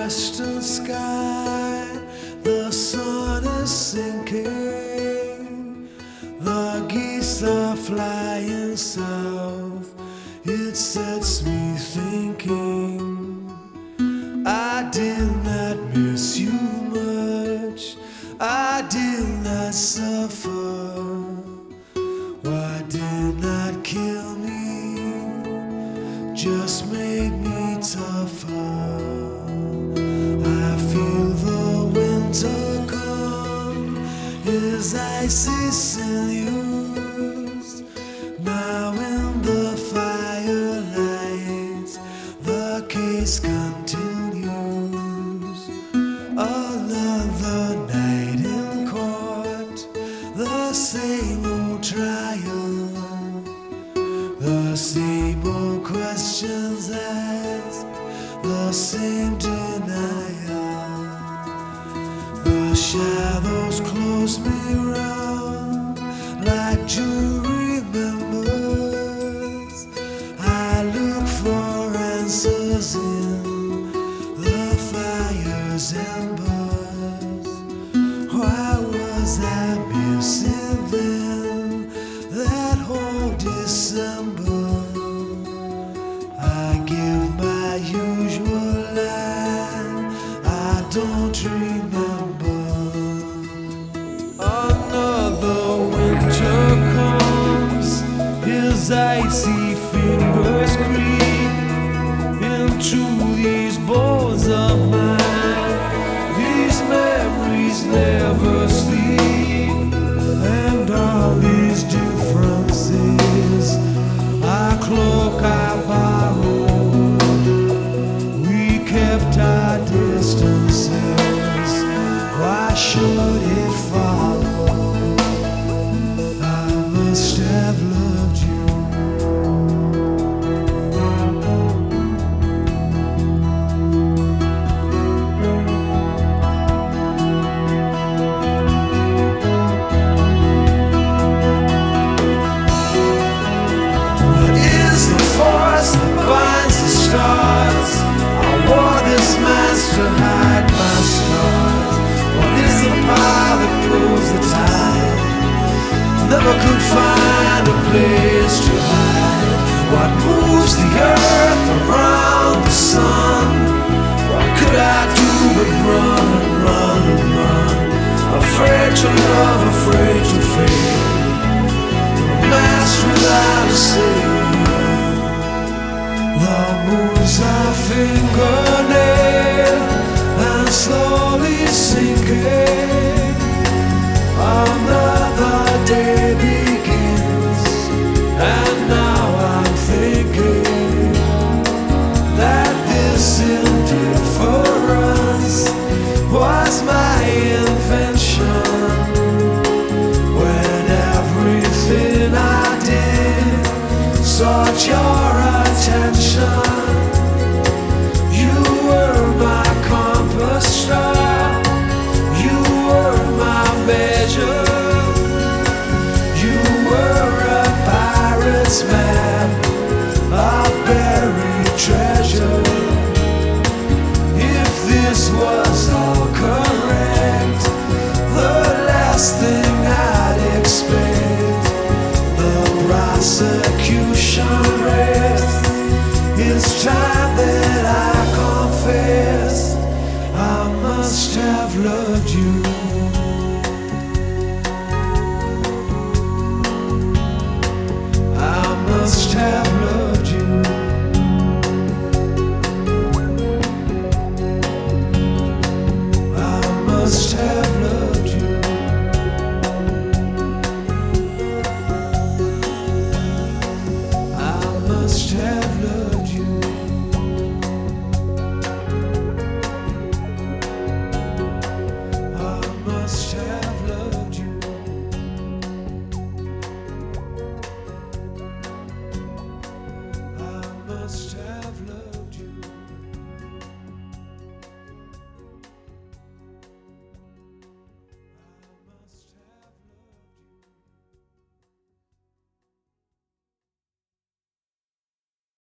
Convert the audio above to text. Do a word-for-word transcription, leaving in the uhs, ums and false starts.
western sky, the sun is sinking, the geese are flying south. It sets me thinking, I did not miss you much, I did not suffer. Why did not kill me, just made me tougher. I feel the winter come, his icy sinews. Now in the firelight, the case continues. Another night in court, the same old trial, the same old questions asked, the same denial. The shadows close me round like jury members. I look for answers in the fire's embers. Why was I missing then that whole December? I give my usual line, I don't remember. Another winter comes, his icy fingers creep into these bones of mine. These memories never sleep, and all these differences I cloak, I borrow. We kept our distances, why should it follow? I must have loved you. What is the force that binds the stars? I wore this mask to hide my scars. What is the power that pulls the tide? Never could find a place to hide. What moves the earth around the sun? What could I do but run and run and run? Afraid to love, afraid to fail. A mask without a sail. The moon's a fingernail and slowly sinking. Another day begins, and now I'm thinking that this indifference was my invention. When everything I did sought your attention, you were my compass star, you were my measure, you were a pirate's map, a buried treasure. If this was all correct, the last thing I'd expect, the prosecution rests. It's time that I confess, I must have loved you. I must have loved you. I must have loved you. I must have loved you. I must have loved you. I must have